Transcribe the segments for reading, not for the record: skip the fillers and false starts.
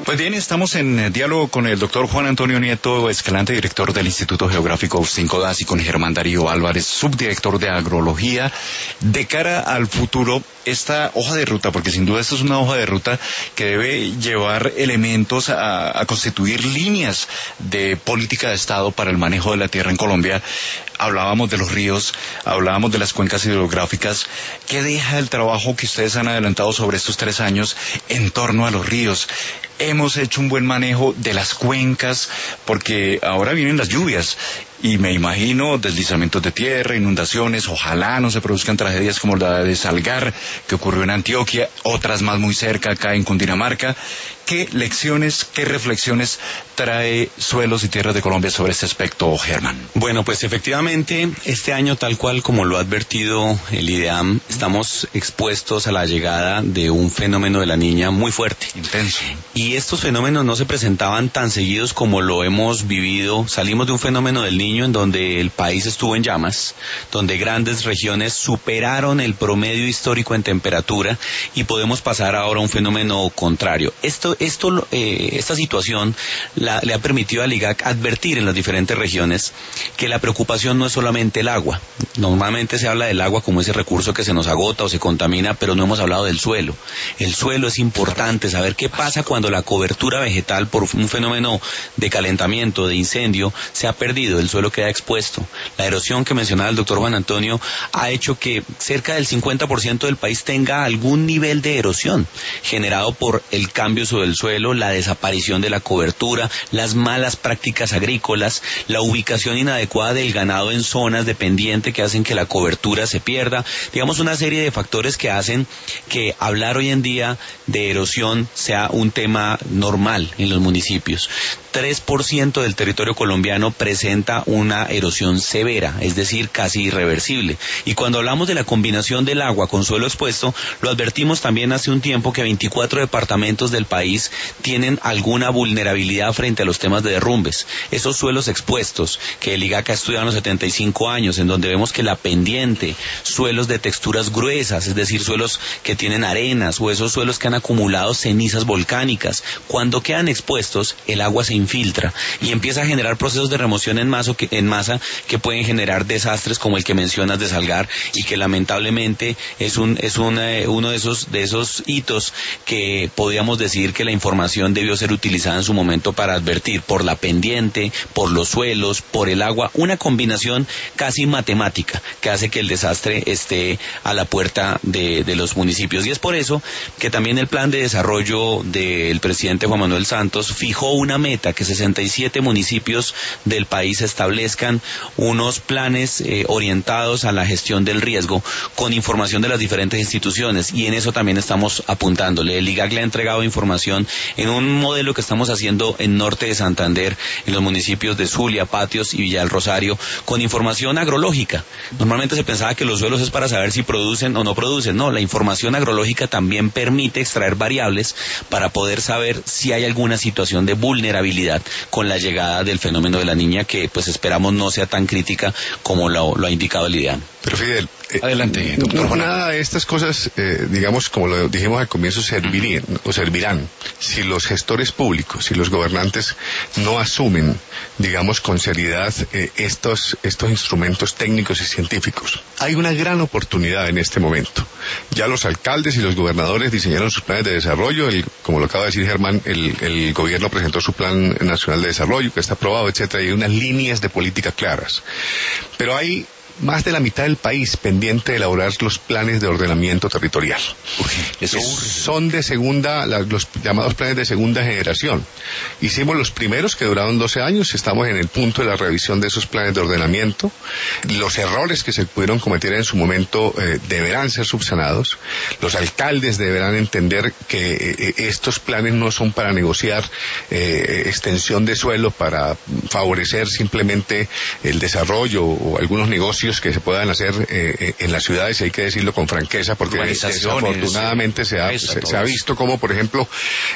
Pues bien, estamos en diálogo con el doctor Juan Antonio Nieto Escalante, director del Instituto Geográfico Agustín Codazzi, y con Germán Darío Álvarez, subdirector de Agrología. De cara al futuro, esta hoja de ruta, porque sin duda esta es una hoja de ruta que debe llevar elementos a constituir líneas de política de Estado para el manejo de la tierra en Colombia. Hablábamos de los ríos, hablábamos de las cuencas hidrográficas. ¿Qué deja el trabajo que ustedes han adelantado sobre estos 3 años en torno a los ríos? Hemos hecho un buen manejo de las cuencas, porque ahora vienen las lluvias y me imagino deslizamientos de tierra, inundaciones. Ojalá no se produzcan tragedias como la de Salgar, que ocurrió en Antioquia, otras más muy cerca acá en Cundinamarca. ¿Qué lecciones, qué reflexiones trae Suelos y Tierras de Colombia sobre este aspecto, Germán? Bueno, pues efectivamente, este año, tal cual como lo ha advertido el IDEAM, estamos expuestos a la llegada de un fenómeno de la Niña muy fuerte. Intenso. Y estos fenómenos no se presentaban tan seguidos como lo hemos vivido. Salimos de un fenómeno del Niño en donde el país estuvo en llamas, donde grandes regiones superaron el promedio histórico en temperatura, y podemos pasar ahora a un fenómeno contrario. Esta situación le ha permitido al IGAC advertir en las diferentes regiones que la preocupación no es solamente el agua. Normalmente se habla del agua como ese recurso que se nos agota o se contamina, pero no hemos hablado del suelo. El suelo es importante, saber qué pasa cuando la cobertura vegetal por un fenómeno de calentamiento, de incendio, se ha perdido, el suelo queda expuesto. La erosión que mencionaba el doctor Juan Antonio ha hecho que cerca del 50% del país tenga algún nivel de erosión generado por el cambio sobre el suelo, la desaparición de la cobertura, las malas prácticas agrícolas, la ubicación inadecuada del ganado en zonas de pendiente que hacen que la cobertura se pierda. Digamos, una serie de factores que hacen que hablar hoy en día de erosión sea un tema normal en los municipios. 3% del territorio colombiano presenta una erosión severa, es decir, casi irreversible. Y cuando hablamos de la combinación del agua con suelo expuesto, lo advertimos también hace un tiempo que 24 departamentos del país tienen alguna vulnerabilidad frente a los temas de derrumbes. Esos suelos expuestos que el IGAC ha estudiado en los 75 años, en donde vemos que la pendiente, suelos de texturas gruesas, es decir, suelos que tienen arenas, o esos suelos que han acumulado cenizas volcánicas, cuando quedan expuestos, el agua se infiltra y empieza a generar procesos de remoción en masa que pueden generar desastres como el que mencionas de Salgar, y que lamentablemente es uno de esos hitos que podríamos decir que la información debió ser utilizada en su momento para advertir por la pendiente, por los suelos, por el agua, una combinación casi matemática que hace que el desastre esté a la puerta de los municipios. Y es por eso que también el plan de desarrollo del presidente Juan Manuel Santos fijó una meta, que 67 municipios del país establezcan unos planes orientados a la gestión del riesgo con información de las diferentes instituciones, y en eso también estamos apuntándole. El IGAC le ha entregado información en un modelo que estamos haciendo en norte de Santander, en los municipios de Zulia, Patios y Villa del Rosario, con información agrológica. Normalmente se pensaba que los suelos es para saber si producen o no producen. No, la información agrológica también permite extraer variables para poder saber si hay alguna situación de vulnerabilidad con la llegada del fenómeno de la Niña, que pues esperamos no sea tan crítica como lo ha indicado el IDEAM. Pero Fidel, adelante, doctor. Nada de estas cosas, digamos, como lo dijimos al comienzo, servirán si los gestores públicos, si los gobernantes no asumen, digamos, con seriedad estos instrumentos técnicos y científicos. Hay una gran oportunidad en este momento. Ya los alcaldes y los gobernadores diseñaron sus planes de desarrollo. Como lo acaba de decir Germán, el gobierno presentó su plan nacional de desarrollo, que está aprobado, etcétera, y hay unas líneas de política claras. Pero hay más de la mitad del país pendiente de elaborar los planes de ordenamiento territorial. Son de los llamados planes de segunda generación. Hicimos los primeros, que duraron 12 años, estamos en el punto de la revisión de esos planes de ordenamiento. Los errores que se pudieron cometer en su momento deberán ser subsanados. Los alcaldes deberán entender que estos planes no son para negociar extensión de suelo, para favorecer simplemente el desarrollo o algunos negocios negocios que se puedan hacer en las ciudades, y hay que decirlo con franqueza, porque desafortunadamente se ha visto como, por ejemplo,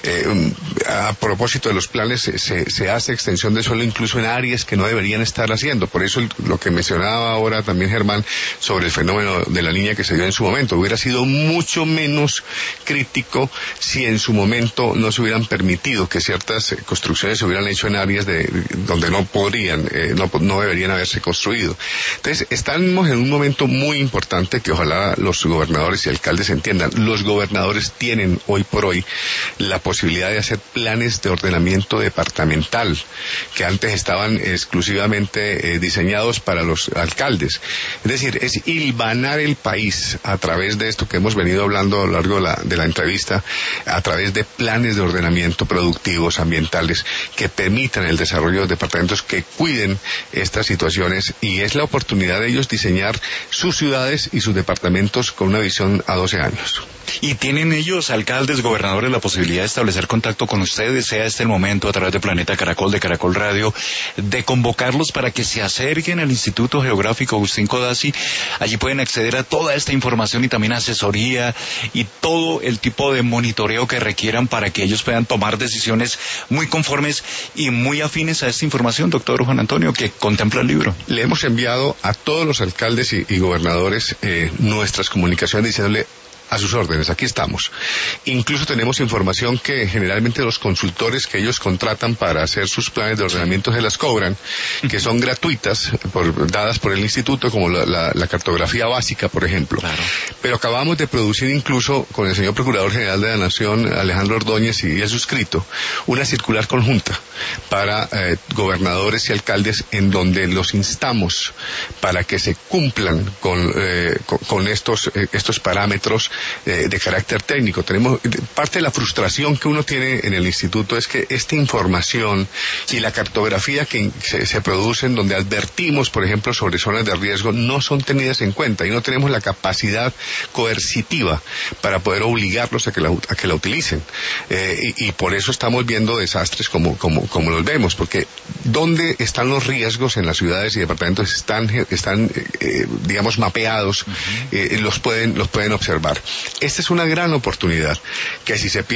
a propósito de los planes, se hace extensión de suelo incluso en áreas que no deberían estar haciendo. Por eso lo que mencionaba ahora también Germán sobre el fenómeno de la niña que se dio en su momento, hubiera sido mucho menos crítico si en su momento no se hubieran permitido que ciertas construcciones se hubieran hecho en áreas donde no podrían, no deberían haberse construido. Entonces, estamos en un momento muy importante que ojalá los gobernadores y alcaldes entiendan. Los gobernadores tienen hoy por hoy la posibilidad de hacer planes de ordenamiento departamental, que antes estaban exclusivamente diseñados para los alcaldes. Es decir, es hilvanar el país a través de esto que hemos venido hablando a lo largo de la entrevista, a través de planes de ordenamiento productivos, ambientales, que permitan el desarrollo de departamentos que cuiden estas situaciones, y es la oportunidad de ellos diseñar sus ciudades y sus departamentos con una visión a 12 años. ¿Y tienen ellos, alcaldes, gobernadores, la posibilidad de establecer contacto con ustedes, sea este el momento a través de Planeta Caracol, de Caracol Radio, de convocarlos para que se acerquen al Instituto Geográfico Agustín Codazzi? Allí pueden acceder a toda esta información y también asesoría y todo el tipo de monitoreo que requieran para que ellos puedan tomar decisiones muy conformes y muy afines a esta información, doctor Juan Antonio, que contempla el libro. Le hemos enviado a todos los alcaldes y gobernadores nuestras comunicaciones diciéndole: a sus órdenes, aquí estamos. Incluso tenemos información que generalmente los consultores que ellos contratan para hacer sus planes de ordenamiento se las cobran, que son gratuitas, dadas por el instituto, como la cartografía básica, por ejemplo. Claro. Pero acabamos de producir incluso con el señor Procurador General de la Nación, Alejandro Ordóñez, y el suscrito, una circular conjunta para gobernadores y alcaldes, en donde los instamos para que se cumplan con estos parámetros de carácter técnico. Parte de la frustración que uno tiene en el instituto es que esta información y la cartografía que se producen, donde advertimos, por ejemplo, sobre zonas de riesgo, no son tenidas en cuenta, y no tenemos la capacidad coercitiva para poder obligarlos a que la utilicen. Y por eso estamos viendo desastres como los vemos, porque ¿dónde están los riesgos en las ciudades y departamentos? Están digamos, mapeados, los pueden observar. Esta es una gran oportunidad, que si se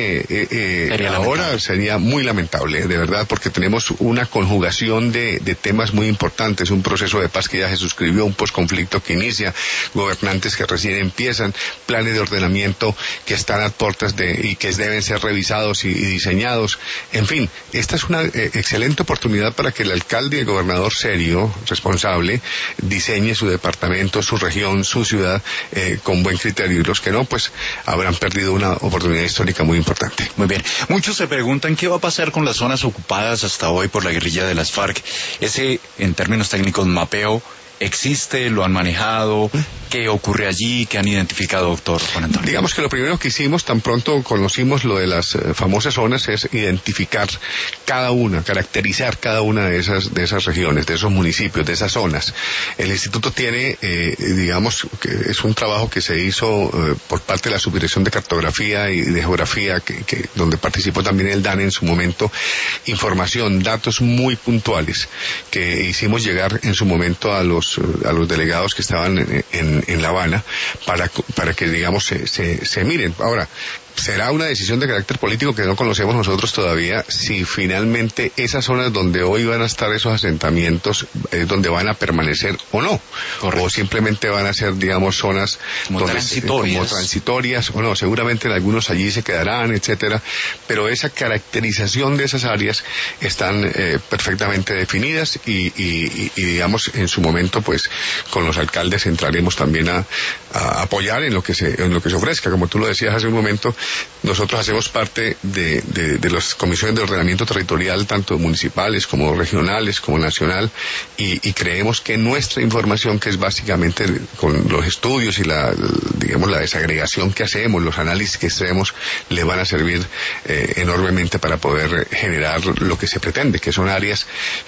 pierde ahora sería muy lamentable, de verdad, porque tenemos una conjugación de temas muy importantes, un proceso de paz que ya se suscribió, un posconflicto que inicia, gobernantes que recién empiezan, planes de ordenamiento que están a puertas y que deben ser revisados y diseñados. En fin, esta es una excelente oportunidad para que el alcalde y el gobernador serio, responsable, diseñe su departamento, su región, su ciudad con buen criterio, y los que no, pues habrán perdido una oportunidad histórica muy importante. Muy bien. Muchos se preguntan qué va a pasar con las zonas ocupadas hasta hoy por la guerrilla de las FARC. Ese, en términos técnicos, mapeo, ¿existe? ¿Lo han manejado? ¿Qué ocurre allí? ¿Qué han identificado, doctor Juan Antonio? Digamos que lo primero que hicimos, tan pronto conocimos lo de las famosas zonas, es identificar caracterizar cada una de esas regiones, de esos municipios, de esas zonas. El instituto tiene, digamos, que es un trabajo que se hizo por parte de la Subdirección de Cartografía y de Geografía, donde participó también el DANE en su momento, información, datos muy puntuales que hicimos llegar en su momento a los delegados que estaban en La Habana para que, digamos, se miren. Ahora, será una decisión de carácter político que no conocemos nosotros todavía, si finalmente esas zonas donde hoy van a estar esos asentamientos es donde van a permanecer o no. Correcto. O simplemente van a ser, digamos, zonas como transitorias o no, seguramente en algunos allí se quedarán, etcétera, pero esa caracterización de esas áreas están perfectamente definidas y digamos, en su momento, pues con los alcaldes entraremos también a apoyar en lo que se ofrezca. Como tú lo decías hace un momento, nosotros hacemos parte de las comisiones de ordenamiento territorial, tanto municipales como regionales como nacional, y creemos que nuestra información, que es básicamente con los estudios y la desagregación que hacemos, los análisis que hacemos, le van a servir enormemente para poder generar lo que se pretende, que son áreas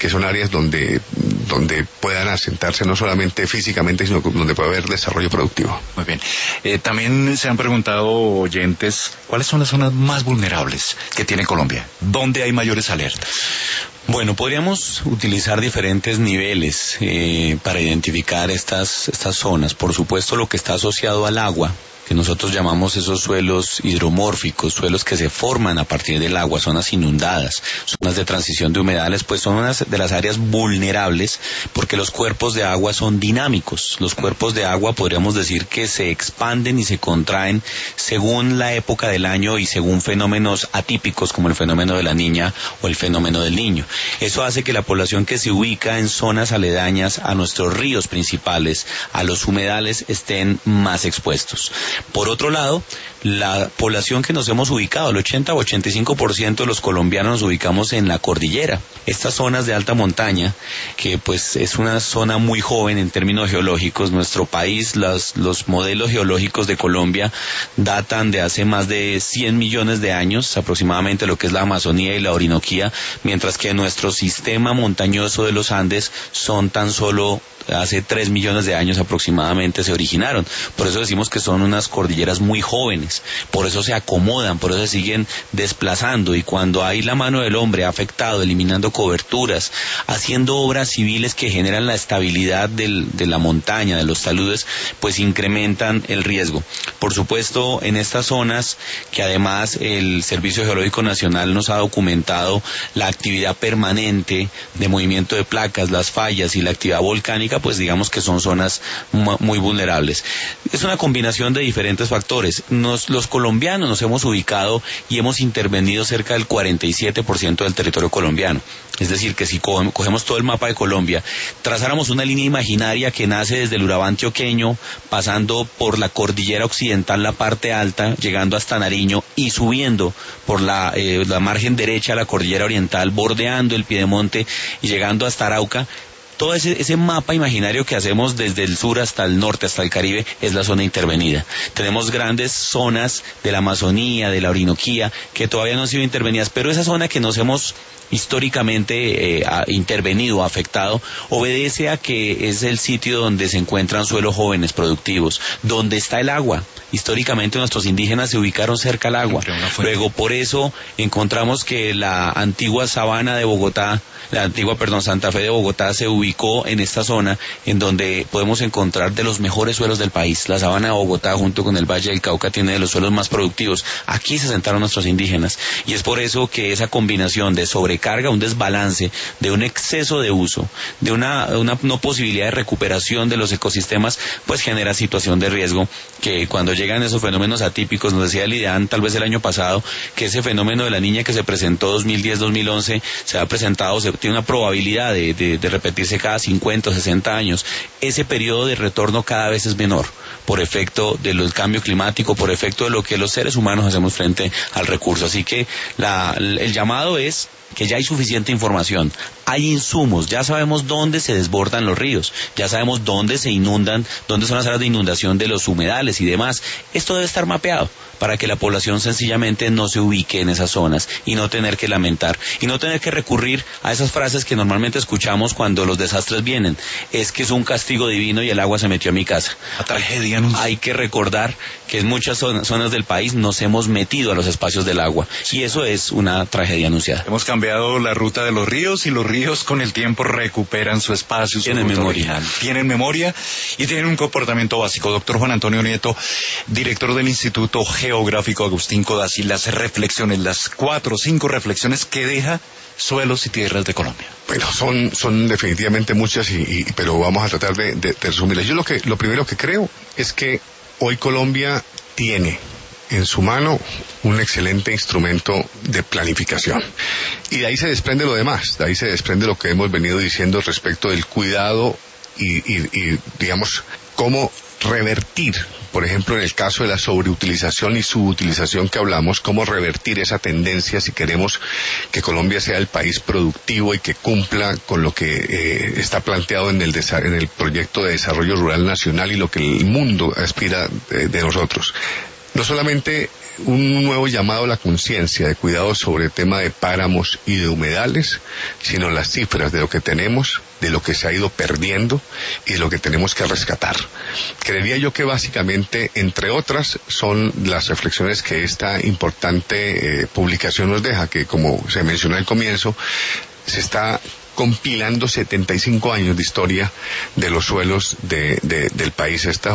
donde puedan asentarse no solamente físicamente, sino donde pueda haber desarrollo productivo. Muy bien. También se han preguntado oyentes zonas? ¿Cuáles son las zonas más vulnerables que tiene Colombia? ¿Dónde hay mayores alertas? Bueno, podríamos utilizar diferentes niveles para identificar estas zonas. Por supuesto, lo que está asociado al agua, que nosotros llamamos esos suelos hidromórficos, suelos que se forman a partir del agua, zonas inundadas, zonas de transición de humedales, pues son unas de las áreas vulnerables porque los cuerpos de agua son dinámicos. Los cuerpos de agua podríamos decir que se expanden y se contraen según la época del año y según fenómenos atípicos como el fenómeno de la niña o el fenómeno del niño. Eso hace que la población que se ubica en zonas aledañas a nuestros ríos principales, a los humedales, estén más expuestos. Por otro lado, la población que nos hemos ubicado, el 80 o 85% de los colombianos nos ubicamos en la cordillera. Estas zonas de alta montaña, que pues es una zona muy joven en términos geológicos. Nuestro país, los modelos geológicos de Colombia datan de hace más de 100 millones de años, aproximadamente lo que es la Amazonía y la Orinoquía, mientras que nuestro sistema montañoso de los Andes son tan solo hace 3 millones de años aproximadamente se originaron. Por eso decimos que son unas cordilleras muy jóvenes, por eso se acomodan, por eso se siguen desplazando, y cuando hay la mano del hombre afectado, eliminando coberturas, haciendo obras civiles que generan la estabilidad de la montaña, de los taludes, pues incrementan el riesgo. Por supuesto, en estas zonas, que además el Servicio Geológico Nacional nos ha documentado la actividad permanente de movimiento de placas, las fallas y la actividad volcánica, pues digamos que son zonas muy vulnerables. Es una combinación de diferentes factores. Los colombianos nos hemos ubicado y hemos intervenido cerca del 47% del territorio colombiano. Es decir, que si cogemos todo el mapa de Colombia, trazáramos una línea imaginaria que nace desde el Urabá antioqueño, pasando por la cordillera occidental, la parte alta, llegando hasta Nariño y subiendo por la margen derecha a la cordillera oriental, bordeando el Piedemonte y llegando hasta Arauca. Todo ese mapa imaginario que hacemos desde el sur hasta el norte, hasta el Caribe, es la zona intervenida. Tenemos grandes zonas de la Amazonía, de la Orinoquía, que todavía no han sido intervenidas, pero esa zona que nos hemos históricamente intervenido, afectado, obedece a que es el sitio donde se encuentran suelos jóvenes productivos, donde está el agua. Históricamente nuestros indígenas se ubicaron cerca al agua. Luego, por eso encontramos que la antigua sabana de Bogotá, Santa Fe de Bogotá se ubicó en esta zona, en donde podemos encontrar de los mejores suelos del país. La sabana de Bogotá, junto con el Valle del Cauca, tiene de los suelos más productivos. Aquí se sentaron nuestros indígenas, y es por eso que esa combinación de sobrecarga, un desbalance, de un exceso de uso, de una no posibilidad de recuperación de los ecosistemas, pues genera situación de riesgo, que cuando llegan esos fenómenos atípicos, nos decía Lidian tal vez el año pasado, que ese fenómeno de la niña que se presentó 2010-2011, se ha presentado, tiene una probabilidad de repetirse cada 50 o 60 años. Ese periodo de retorno cada vez es menor, por efecto del cambio climático, por efecto de lo que los seres humanos hacemos frente al recurso. Así que el llamado es que ya hay suficiente información, hay insumos, ya sabemos dónde se desbordan los ríos, ya sabemos dónde se inundan, dónde son las áreas de inundación de los humedales y demás. Esto debe estar mapeado para que la población sencillamente no se ubique en esas zonas y no tener que lamentar y no tener que recurrir a esas frases que normalmente escuchamos cuando los desastres vienen. Es que es un castigo divino y el agua se metió a mi casa. La tragedia. Hay que recordar que en muchas zonas del país nos hemos metido a los espacios del agua, y eso es una tragedia anunciada. Hemos cambiado la ruta de los ríos, y los ríos con el tiempo recuperan su espacio, tienen memoria. Tienen memoria y tienen un comportamiento básico. Doctor Juan Antonio Nieto, director del Instituto Geográfico Agustín Codazzi, las reflexiones, las 4 o 5 reflexiones que deja suelos y tierras de Colombia. Bueno, son definitivamente muchas, pero vamos a tratar de resumirlas. Yo lo primero que creo es que hoy Colombia tiene en su mano un excelente instrumento de planificación. Y de ahí se desprende lo demás, de ahí se desprende lo que hemos venido diciendo respecto del cuidado y digamos, cómo revertir, por ejemplo, en el caso de la sobreutilización y subutilización que hablamos, cómo revertir esa tendencia si queremos que Colombia sea el país productivo y que cumpla con lo que está planteado en el proyecto de desarrollo rural nacional y lo que el mundo aspira de nosotros. No solamente un nuevo llamado a la conciencia de cuidado sobre el tema de páramos y de humedales, sino las cifras de lo que tenemos de lo que se ha ido perdiendo y de lo que tenemos que rescatar. Creería yo que básicamente, entre otras, son las reflexiones que esta importante publicación nos deja, que como se mencionó al comienzo, se está compilando 75 años de historia de los suelos del país. Esta es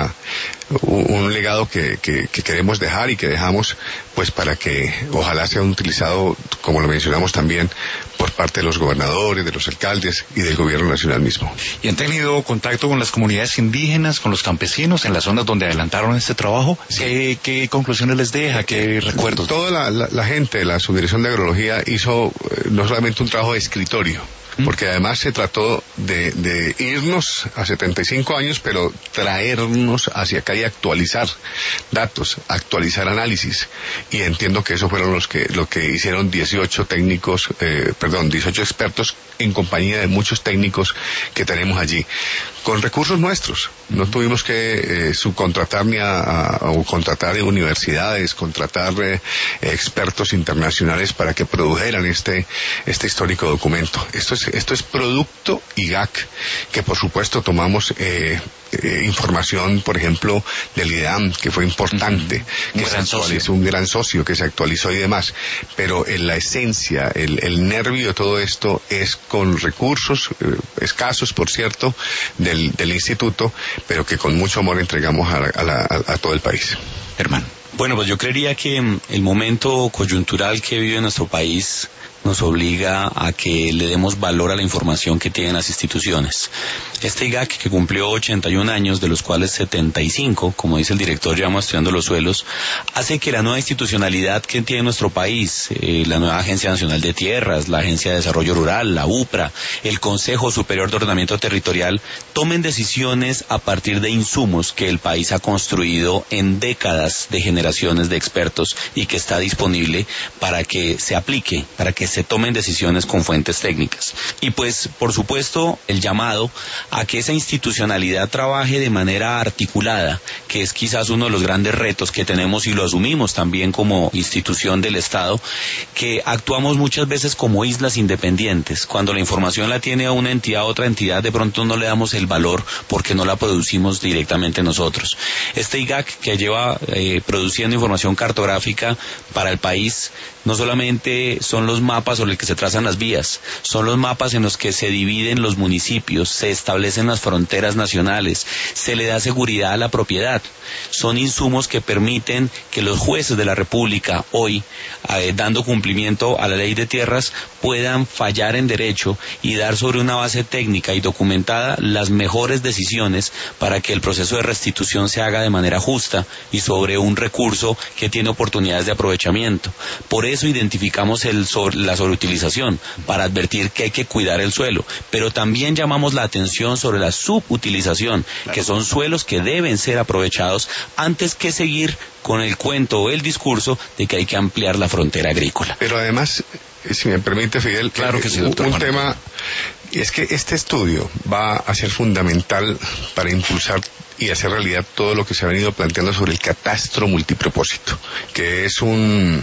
un legado que queremos dejar y que dejamos pues para que ojalá sea utilizado, como lo mencionamos también, por parte de los gobernadores, de los alcaldes y del gobierno nacional mismo. ¿Y han tenido contacto con las comunidades indígenas, con los campesinos en las zonas donde adelantaron este trabajo? Sí. ¿Qué conclusiones les deja? ¿Qué recuerdos? Toda la gente de la Subdirección de Agrología hizo no solamente un trabajo de escritorio, porque además se trató de irnos a 75 años, pero traernos hacia acá y actualizar datos, actualizar análisis, y entiendo que eso fueron lo que hicieron 18 expertos en compañía de muchos técnicos que tenemos allí, con recursos nuestros. No tuvimos que subcontratar o contratar universidades, contratar expertos internacionales para que produjeran este histórico documento. Esto es producto IGAC, que por supuesto tomamos información, por ejemplo, del IDEAM, que fue importante, un gran socio que se actualizó y demás, pero en la esencia, el nervio de todo esto es con recursos escasos, por cierto, del instituto, pero que con mucho amor entregamos a todo el país. Hermano. Bueno, pues yo creería que el momento coyuntural que vive nuestro país nos obliga a que le demos valor a la información que tienen las instituciones. Este IGAC, que cumplió 81 años, de los cuales 75, como dice el director, llevamos estudiando los suelos, hace que la nueva institucionalidad que tiene nuestro país, la nueva Agencia Nacional de Tierras, la Agencia de Desarrollo Rural, la UPRA, el Consejo Superior de Ordenamiento Territorial, tomen decisiones a partir de insumos que el país ha construido en décadas de generaciones de expertos y que está disponible para que se aplique, para que se tomen decisiones con fuentes técnicas. Y pues, por supuesto, el llamado a que esa institucionalidad trabaje de manera articulada, que es quizás uno de los grandes retos que tenemos y lo asumimos también como institución del Estado, que actuamos muchas veces como islas independientes. Cuando la información la tiene una entidad, otra entidad, de pronto no le damos el valor porque no la producimos directamente nosotros. Este IGAC, que lleva produciendo información cartográfica para el país, no solamente son los mapas sobre los que se trazan las vías, son los mapas en los que se dividen los municipios, se establecen las fronteras nacionales, se le da seguridad a la propiedad. Son insumos que permiten que los jueces de la República hoy, dando cumplimiento a la ley de tierras, puedan fallar en derecho y dar sobre una base técnica y documentada las mejores decisiones para que el proceso de restitución se haga de manera justa y sobre un recurso que tiene oportunidades de aprovechamiento. Por eso identificamos la sobreutilización, para advertir que hay que cuidar el suelo, pero también llamamos la atención sobre la subutilización, que son suelos que deben ser aprovechados antes que seguir con el cuento o el discurso de que hay que ampliar la frontera agrícola. Pero además, si me permite, Fidel, claro que sí, doctor. Un tema, y es que este estudio va a ser fundamental para impulsar y hacer realidad todo lo que se ha venido planteando sobre el catastro multipropósito, que es un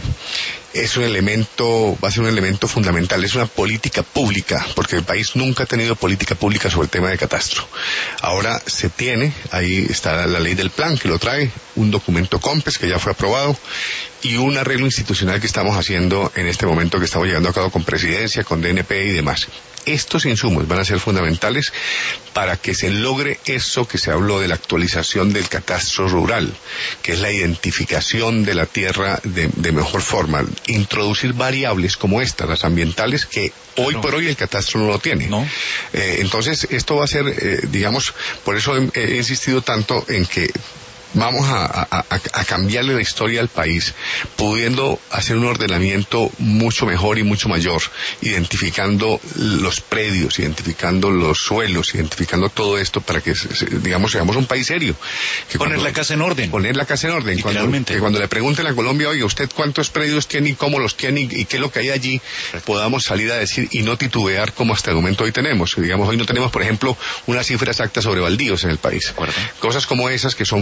elemento, va a ser un elemento fundamental, es una política pública, porque el país nunca ha tenido política pública sobre el tema de catastro. Ahora se tiene, ahí está la ley del plan que lo trae, un documento COMPES que ya fue aprobado, y un arreglo institucional que estamos haciendo en este momento, que estamos llevando a cabo con Presidencia, con DNP y demás. Estos insumos van a ser fundamentales para que se logre eso que se habló de la actualización del catastro rural, que es la identificación de la tierra de mejor forma, introducir variables como estas, las ambientales, que hoy por hoy el catastro no lo tiene. ¿No? Entonces esto va a ser, digamos, por eso he insistido tanto en que vamos a cambiarle la historia al país, pudiendo hacer un ordenamiento mucho mejor y mucho mayor, identificando los predios, identificando los suelos, identificando todo esto para que, digamos, seamos un país serio. Poner la casa en orden. Poner la casa en orden. Cuando le pregunten a Colombia, oiga, ¿usted cuántos predios tiene y cómo los tiene y qué es lo que hay allí? Podamos salir a decir y no titubear como hasta el momento hoy tenemos. Digamos, hoy no tenemos, por ejemplo, una cifra exacta sobre baldíos en el país. Cosas como esas que son fundamentales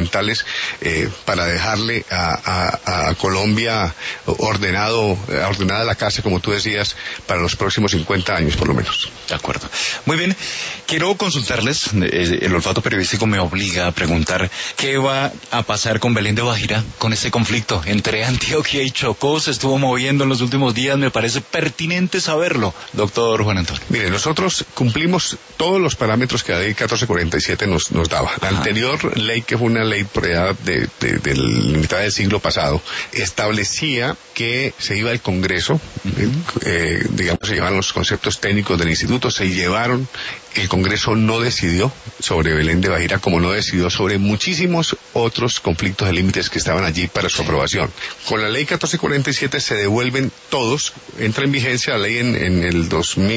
fundamentales para dejarle a Colombia ordenada la casa, como tú decías, para los próximos 50 años por lo menos. De acuerdo. Muy bien. Quiero consultarles, el olfato periodístico me obliga a preguntar qué va a pasar con Belén de Bajira, con ese conflicto entre Antioquia y Chocó. Se estuvo moviendo en los últimos días, me parece pertinente saberlo, doctor Juan Antonio. Mire, nosotros cumplimos todos los parámetros que la ley 1447 nos daba. La anterior ley, que fue una ley por allá de la mitad del siglo pasado, establecía que se iba al Congreso, digamos, se llevaban los conceptos técnicos del instituto, se llevaron. El Congreso no decidió sobre Belén de Bajira, como no decidió sobre muchísimos otros conflictos de límites que estaban allí para su aprobación. Con la ley 1447 se devuelven todos, entra en vigencia la ley en el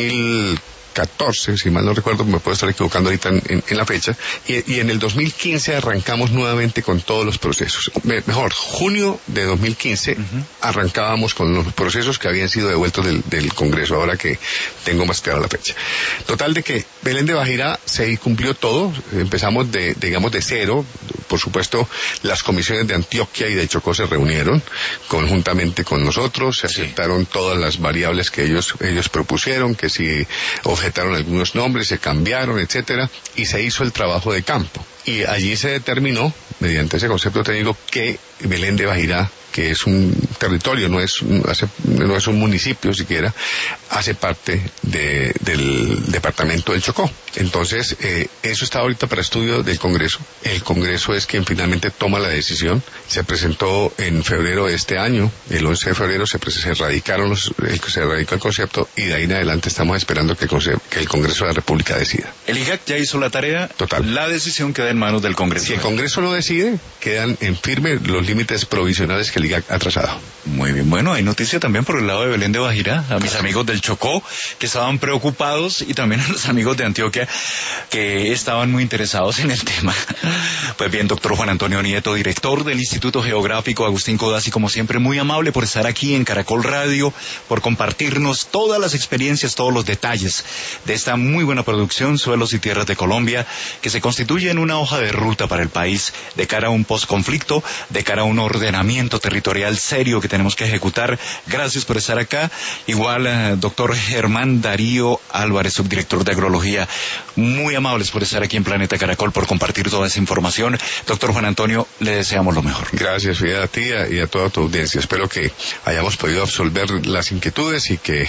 2014, si mal no recuerdo, me puedo estar equivocando ahorita en la fecha, y en el 2015 arrancamos nuevamente con todos los procesos. Mejor, junio de 2015 arrancábamos con los procesos que habían sido devueltos del Congreso, ahora que tengo más clara la fecha. Total de que Belén de Bajira se cumplió todo, empezamos de cero. Por supuesto, las comisiones de Antioquia y de Chocó se reunieron conjuntamente con nosotros, se aceptaron todas las variables que ellos propusieron, que si objetaron algunos nombres, se cambiaron, etcétera, y se hizo el trabajo de campo. Y allí se determinó, mediante ese concepto técnico, que Belén de Bajira, que es un territorio, no es un municipio siquiera, hace parte del departamento del Chocó. Entonces, eso está ahorita para estudio del Congreso. El Congreso es quien finalmente toma la decisión. Se presentó en febrero de este año, el 11 de febrero se radicó el concepto, y de ahí en adelante estamos esperando que el Congreso de la República decida. El IGAC ya hizo la tarea. Total. La decisión queda en manos del Congreso. Si el Congreso lo decide, quedan en firme los límites provisionales que el IGAC ha trazado. Muy bien, bueno, hay noticia también por el lado de Belén de Bajira, a mis amigos del Chocó, que estaban preocupados, y también a los amigos de Antioquia, que estaban muy interesados en el tema. Pues bien, doctor Juan Antonio Nieto, director del Instituto Geográfico Agustín Codazzi, como siempre, muy amable por estar aquí en Caracol Radio, por compartirnos todas las experiencias, todos los detalles de esta muy buena producción, Suelos y Tierras de Colombia, que se constituye en una hoja de ruta para el país, de cara a un posconflicto, de cara a un ordenamiento territorial serio que tenemos que ejecutar. Gracias por estar acá. Igual, doctor Germán Darío Álvarez, subdirector de Agrología, muy amables por estar aquí en Planeta Caracol, por compartir toda esa información. Doctor Juan Antonio, le deseamos lo mejor. Gracias, Fidel, a ti y a toda tu audiencia. Espero que hayamos podido absolver las inquietudes y que,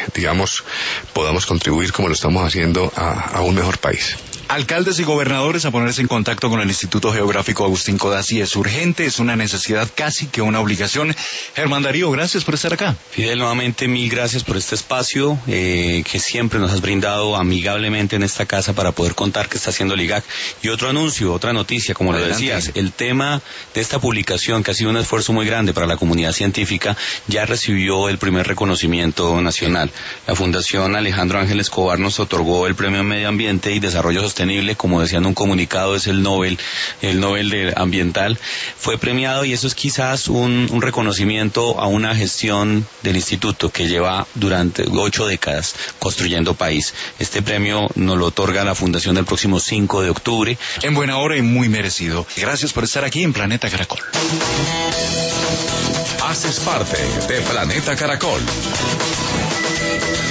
podamos contribuir, como lo estamos haciendo, a un mejor país. Alcaldes y gobernadores a ponerse en contacto con el Instituto Geográfico Agustín Codazzi es urgente, es una necesidad, casi que una obligación. Germán Darío, gracias por estar acá. Fidel, nuevamente mil gracias por este espacio que siempre nos has brindado amigablemente en esta casa para poder contar qué está haciendo el IGAC. Y otro anuncio, otra noticia, como lo decías, el tema de esta publicación, que ha sido un esfuerzo muy grande para la comunidad científica, ya recibió el primer reconocimiento nacional. La Fundación Alejandro Ángel Escobar nos otorgó el Premio Medio Ambiente y Desarrollo Sostenible, como decía en un comunicado, es el Nobel ambiental. Fue premiado, y eso es quizás un reconocimiento a una gestión del instituto que lleva durante 8 décadas construyendo país. Este premio nos lo otorga la Fundación el próximo 5 de octubre. En buena hora y muy merecido. Gracias por estar aquí en Planeta Caracol. Haces parte de Planeta Caracol.